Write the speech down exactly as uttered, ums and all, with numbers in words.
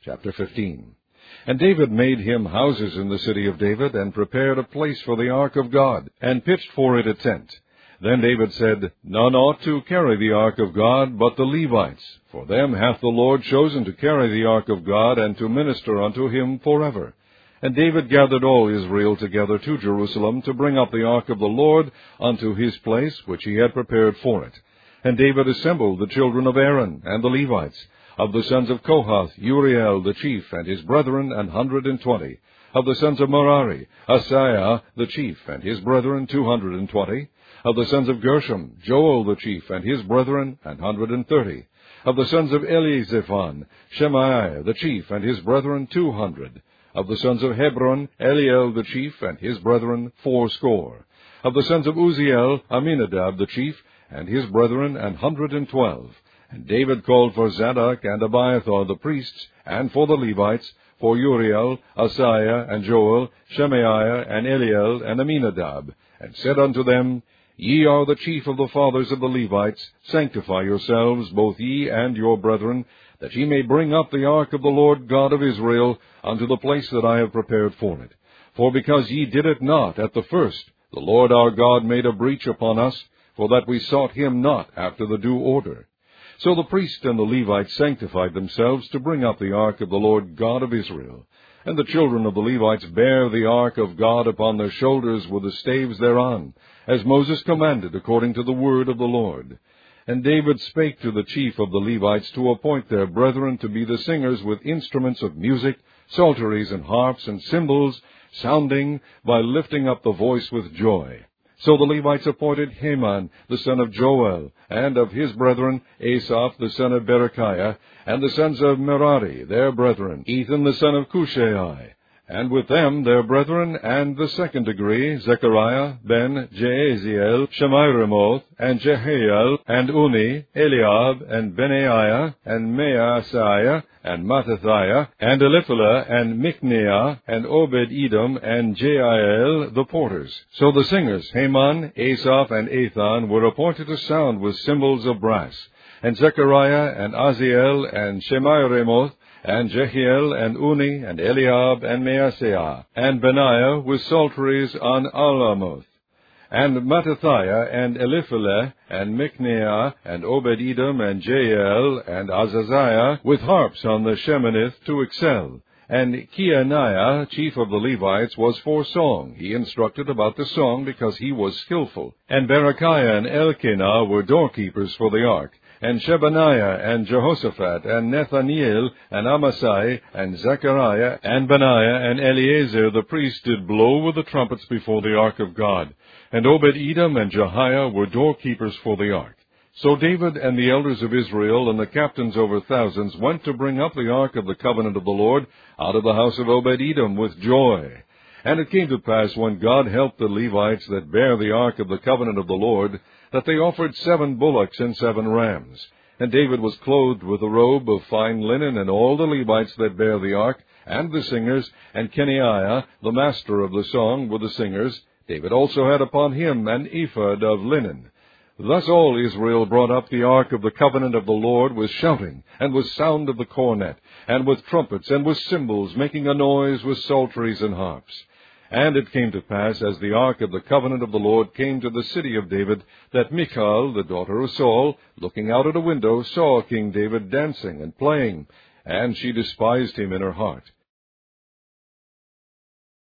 Chapter fifteen. And David made him houses in the city of David, and prepared a place for the ark of God, and pitched for it a tent. Then David said, None ought to carry the ark of God but the Levites, for them hath the Lord chosen to carry the ark of God, and to minister unto him forever. And David gathered all Israel together to Jerusalem, to bring up the ark of the Lord unto his place, which he had prepared for it. And David assembled the children of Aaron, and the Levites, of the sons of Kohath, Uriel the chief, and his brethren, an hundred and twenty. Of the sons of Merari, Asaiah the chief, and his brethren, two hundred and twenty. Of the sons of Gershom, Joel the chief, and his brethren, an hundred and thirty. Of the sons of Elizephon, Shemaiah the chief, and his brethren, two hundred. Of the sons of Hebron, Eliel the chief, and his brethren, fourscore. Of the sons of Uziel, Aminadab the chief, and his brethren, an hundred and twelve. And David called for Zadok and Abiathar the priests, and for the Levites, for Uriel, Asaiah, and Joel, Shemaiah, and Eliel, and Aminadab, and said unto them, Ye are the chief of the fathers of the Levites. Sanctify yourselves, both ye and your brethren, that ye may bring up the ark of the Lord God of Israel unto the place that I have prepared for it. For because ye did it not at the first, the Lord our God made a breach upon us, for that we sought him not after the due order. So the priests and the Levites sanctified themselves to bring up the ark of the Lord God of Israel. And the children of the Levites bare the ark of God upon their shoulders with the staves thereon, as Moses commanded according to the word of the Lord. And David spake to the chief of the Levites to appoint their brethren to be the singers with instruments of music, psalteries and harps and cymbals, sounding by lifting up the voice with joy. So the Levites appointed Heman the son of Joel, and of his brethren Asaph the son of Berechiah, and the sons of Merari their brethren, Ethan the son of Cushai, and with them their brethren, and the second degree, Zechariah, Ben, Jeaziel, Shemiramoth, and Jehiel, and Uni, Eliab, and Benaiah, and Maaseiah, and Mattithiah, and Eliphalah, and Micneah, and Obed-Edom, and Jeiel, the porters. So the singers, Heman, Asaph, and Ethan, were appointed to sound with cymbals of brass. And Zechariah, and Aziel, and Shemiramoth, and Jehiel, and Uni, and Eliab, and Maaseiah, and Benaiah with psalteries on Alamoth, and Mattithiah, and Eliphalah, and Micneah, and Obed-Edom, and Jeiel, and Azaziah, with harps on the Sheminith to excel. And Kianiah, chief of the Levites, was for song. He instructed about the song, because he was skillful. And Berechiah and Elkanah were doorkeepers for the ark. And Shebaniah, and Jehoshaphat, and Nethaniel, and Amasai, and Zechariah, and Benaiah, and Eleazar the priest did blow with the trumpets before the ark of God. And Obed-Edom and Jehiah were doorkeepers for the ark. So David and the elders of Israel and the captains over thousands went to bring up the ark of the covenant of the Lord out of the house of Obed-Edom with joy. And it came to pass, when God helped the Levites that bare the ark of the covenant of the Lord, that they offered seven bullocks and seven rams. And David was clothed with a robe of fine linen, and all the Levites that bare the ark, and the singers, and Kenaiah, the master of the song, with the singers. David also had upon him an ephod of linen. Thus all Israel brought up the ark of the covenant of the Lord with shouting, and with sound of the cornet, and with trumpets, and with cymbals, making a noise with psalteries and harps. And it came to pass, as the ark of the covenant of the Lord came to the city of David, that Michal, the daughter of Saul, looking out at a window, saw King David dancing and playing, and she despised him in her heart.